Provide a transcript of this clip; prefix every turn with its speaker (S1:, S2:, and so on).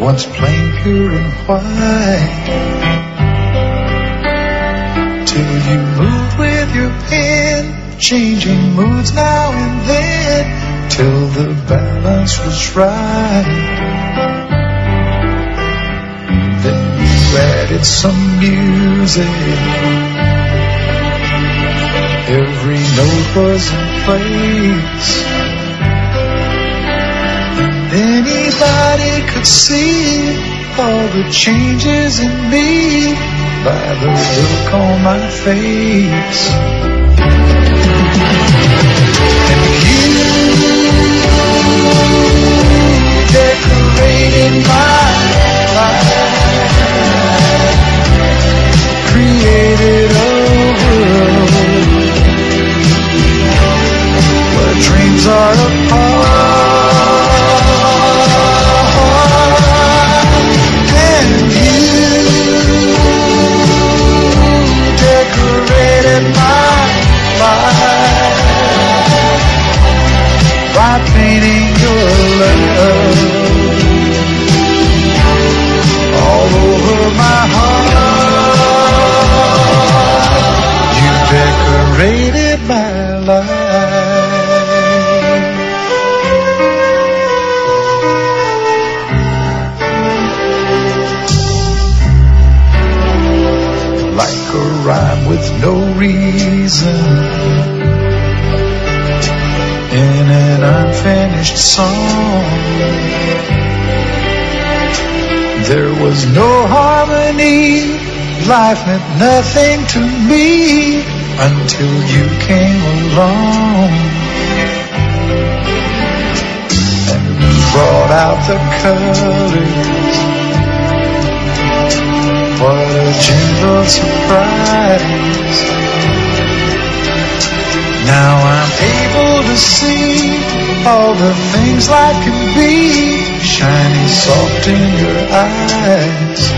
S1: once plain, pure and white, till you moved with your pen, changing moods now and then, till the balance was right. Then you added some music, every note was in place, and anybody could see all the changes in me by the look on my face. And you decorated my life, created a world where dreams are apart. And you decorated my life by painting your love all over my heart. You decorated my life. Like a rhyme with no reason in an unfinished song, there was no harmony, life meant nothing to me until you came along and brought out the colors. What a gentle surprise. Now I'm able to see all the things life can be, shining soft in your eyes.